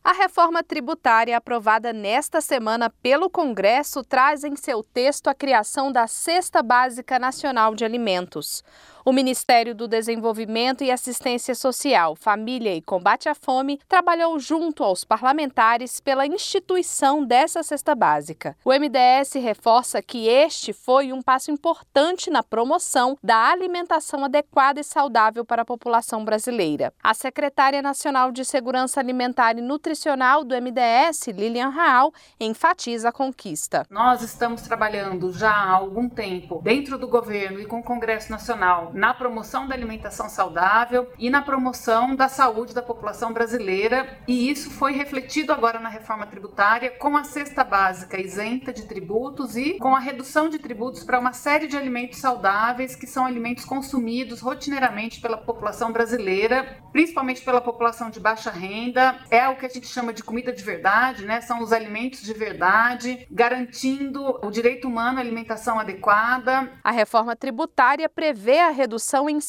A reforma tributária aprovada nesta semana pelo Congresso traz em seu texto a criação da Cesta Básica Nacional de Alimentos. O Ministério do Desenvolvimento e Assistência Social, Família e Combate à Fome trabalhou junto aos parlamentares pela instituição dessa cesta básica. O MDS reforça que este foi um passo importante na promoção da alimentação adequada e saudável para a população brasileira. A secretária nacional de Segurança Alimentar e Nutricional do MDS, Lilian Raal, enfatiza a conquista. Nós estamos trabalhando já há algum tempo dentro do governo e com o Congresso Nacional na promoção da alimentação saudável e na promoção da saúde da população brasileira, e isso foi refletido agora na reforma tributária com a cesta básica isenta de tributos e com a redução de tributos para uma série de alimentos saudáveis que são alimentos consumidos rotineiramente pela população brasileira, principalmente pela população de baixa renda. É o que a gente chama de comida de verdade, né? São os alimentos de verdade, garantindo o direito humano à alimentação adequada. A reforma tributária prevê a redução em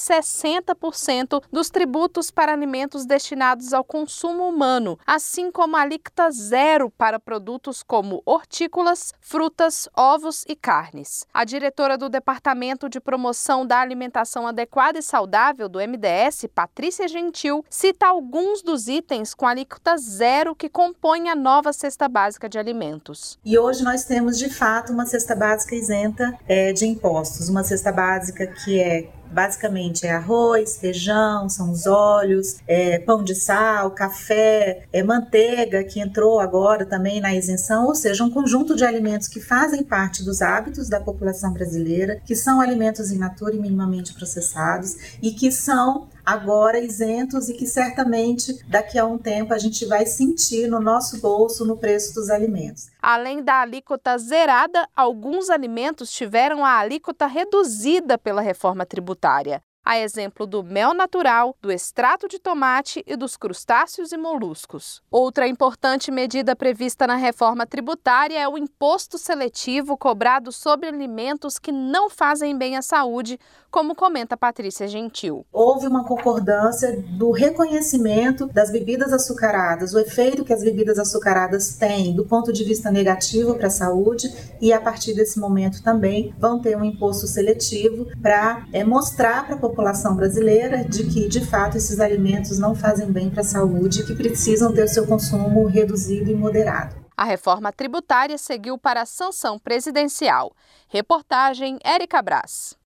60% dos tributos para alimentos destinados ao consumo humano, assim como a alíquota zero para produtos como hortícolas, frutas, ovos e carnes. A diretora do Departamento de Promoção da Alimentação Adequada e Saudável do MDS, Patrícia Gentil, cita alguns dos itens com alíquota zero que compõem a nova cesta básica de alimentos. E hoje nós temos, de fato, uma cesta básica isenta de impostos, uma cesta básica que basicamente é arroz, feijão, são os óleos, pão de sal, café, manteiga, que entrou agora também na isenção, ou seja, um conjunto de alimentos que fazem parte dos hábitos da população brasileira, que são alimentos in natura e minimamente processados e que são agora isentos e que certamente daqui a um tempo a gente vai sentir no nosso bolso no preço dos alimentos. Além da alíquota zerada, alguns alimentos tiveram a alíquota reduzida pela reforma tributária. A exemplo do mel natural, do extrato de tomate e dos crustáceos e moluscos. Outra importante medida prevista na reforma tributária é o imposto seletivo cobrado sobre alimentos que não fazem bem à saúde, como comenta Patrícia Gentil. Houve uma concordância do reconhecimento das bebidas açucaradas, o efeito que as bebidas açucaradas têm do ponto de vista negativo para a saúde, e a partir desse momento também vão ter um imposto seletivo para mostrar para a população brasileira de que, de fato, esses alimentos não fazem bem para a saúde e que precisam ter o seu consumo reduzido e moderado. A reforma tributária seguiu para a sanção presidencial. Reportagem Érica Brás.